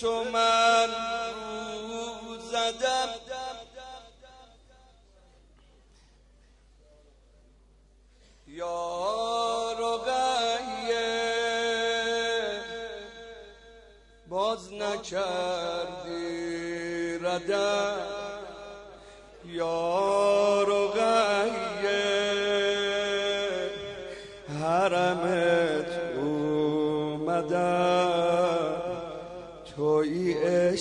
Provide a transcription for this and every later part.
تو من رو زدم یا رقیه باز نکردی ردم یا رقیه حرمت اومدم توی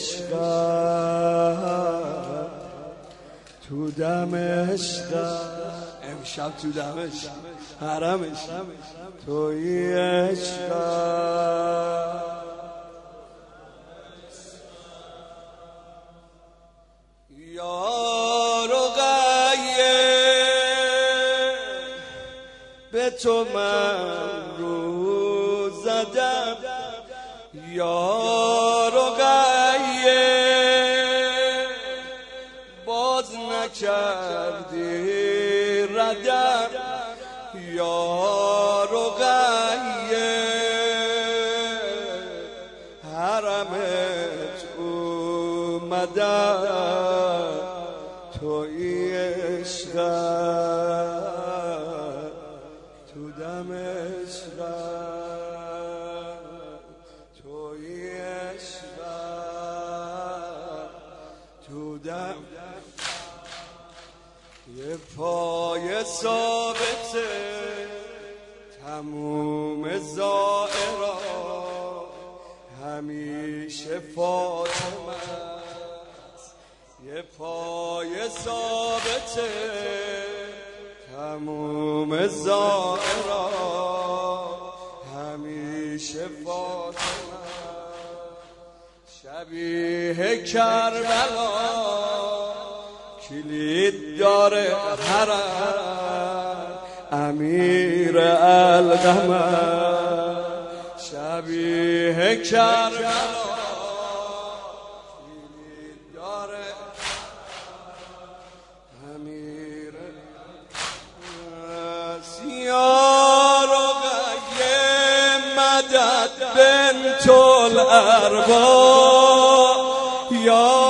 عشقم تو دمشقم امشب تو دمشق حرمش توی عشقم یا رقیه به تو من رو زدم یا رقیه باز نکردی ردم یا رقیه حرمت اومدم توی عشقم تو دمشقم توی عشقم تو دم یه پای ثابته تموم زائرا همیشه فاطمه است یه پای ثابته تموم زائرا همیشه فاطمه شبیه کربلا کلید داره حرم امیر القمر شبیه کربلا کلید داره امیر یا رقیه مدد بنت الارباب یا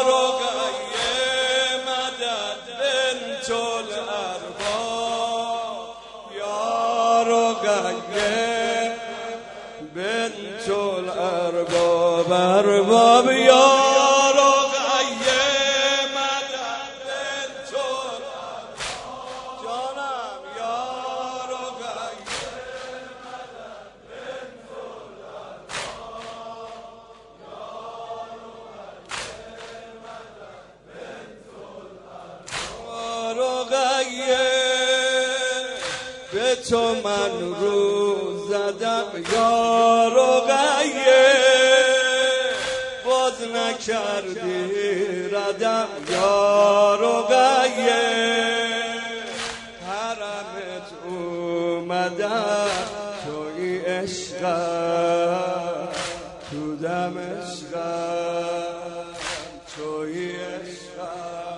بنت الارباب ارباب یا رقیه مدد بنت الارباب جانم یا رقیه مدد بنت الارباب یا رقیه مدد بنت الارباب رقیه به تو من رو زدم یا رقیه باز نکردی ردم یا رقیه حرمت اومدم توی عشقم تو دمشقم توی عشقم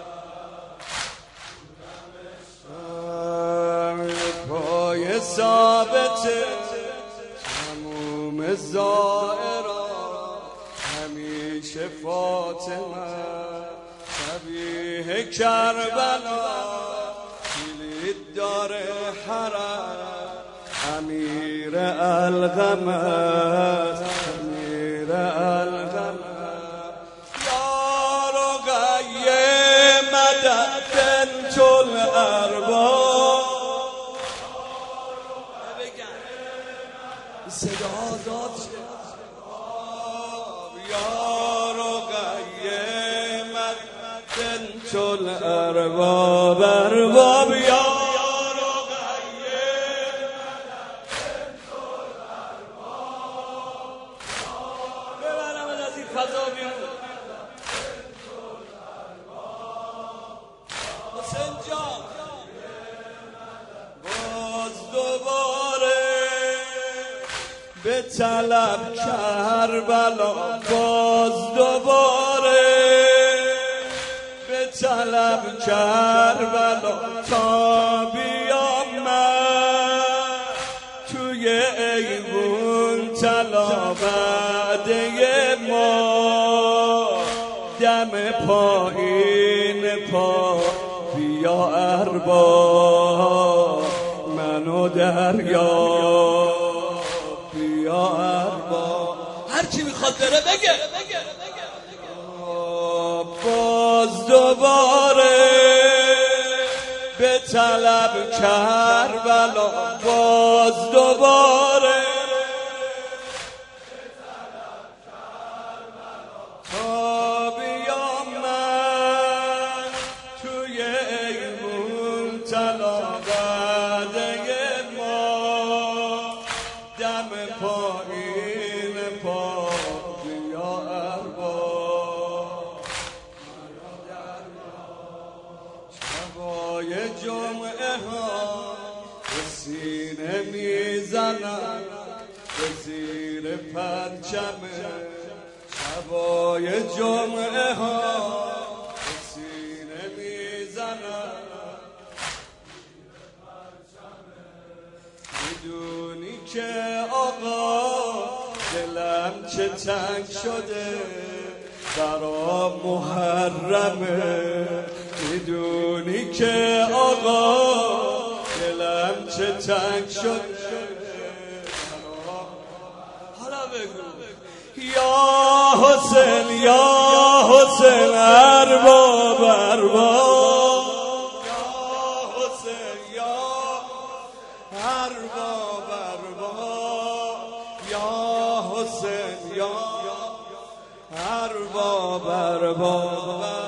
پای ثابته تموم زائرا همیشه فاطمه شبیه کربلا کلید داره حرم امیر القمر امیر القمر یا رقیه مدد بنت الارباب صدا داد یا رقیه مدد بنت الارباب ارباب یا رقیه مدد بنت الارباب ببرم از این فضا بیرون حسین جان باز دوباره به طلب کربلا باز دوباره به طلب کربلا تا بیام من توی ایوون طلا بعده ما پایین پا بیا ارباب منو دریا بیا ارباب هر کی میخواد بره بگه باز دوباره به طلب کربلا باز دوباره تا بیام من توی ایمون طلا بعده ما دم پایین پا بیا ارباب شبای جمعه ها به سینه میزنم به زیر پرچمه شبای جمعه ها به سینه میزنم میدونی که آقا دلم چه تنگ شده برا محرمه میدونی که آقا دلم چه تنگ شده حالا بگو یا حسین ارباب ارباب یا حسین یا ارباب ارباب یا حسین یا ارباب ارباب